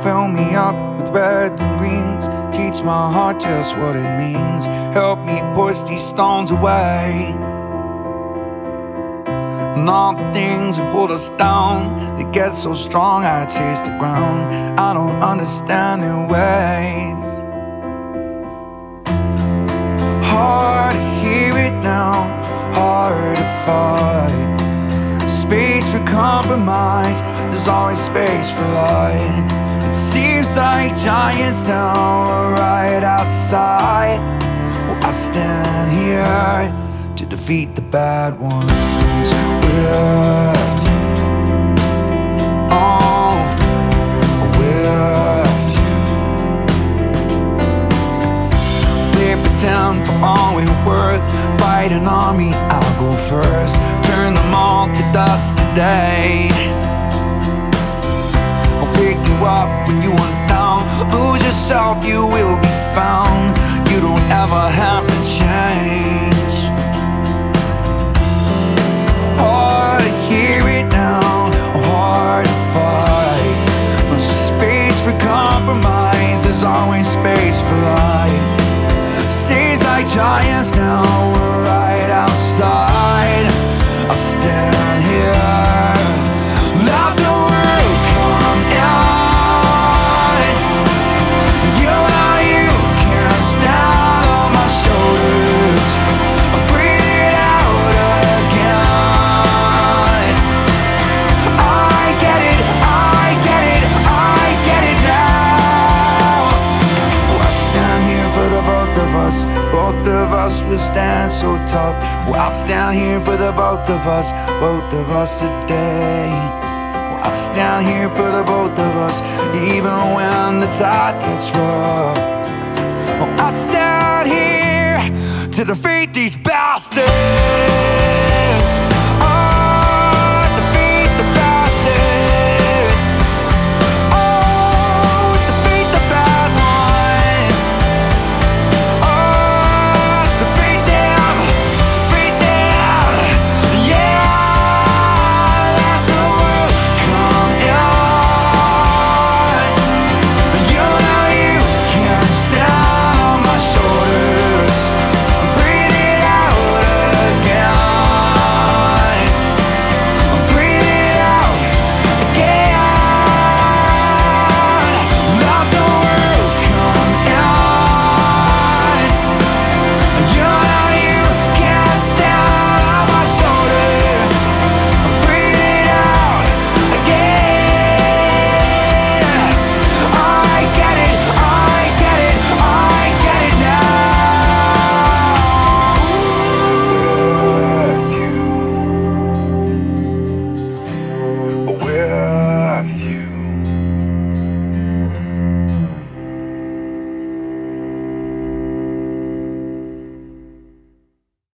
fill me up with reds and greens. Teach my heart just what it means. Help me push these stones away. And all the things that hold us down, they get so strong I chase the ground. I don't understand their ways. Hard to hear it now, hard to fight. Space for compromise, there's always space for light. It seems like giants now are right outside. Well, I stand here to defeat the bad ones with you. Oh, with you. They pretend for all we're worth. Fight an army, I'll go first. Turn them all to dust today. I'll pick you up when you are down. Lose yourself, you will be found. You don't ever have to change. Hard to hear it now, hard to fight. No space for compromise, there's always space for light. Seems like giants now are right outside. I'll stand here, let the world come in. You can't stand on my shoulders. I'll breathe it out again. I get it, I get it, I get it now. Oh, I stand here for the both of us. Both of us will stand so tough. Well, I'll stand here for the both of us today. Well, I'll stand here for the both of us, even when the tide gets rough. Well, I'll stand here to defeat these bastards.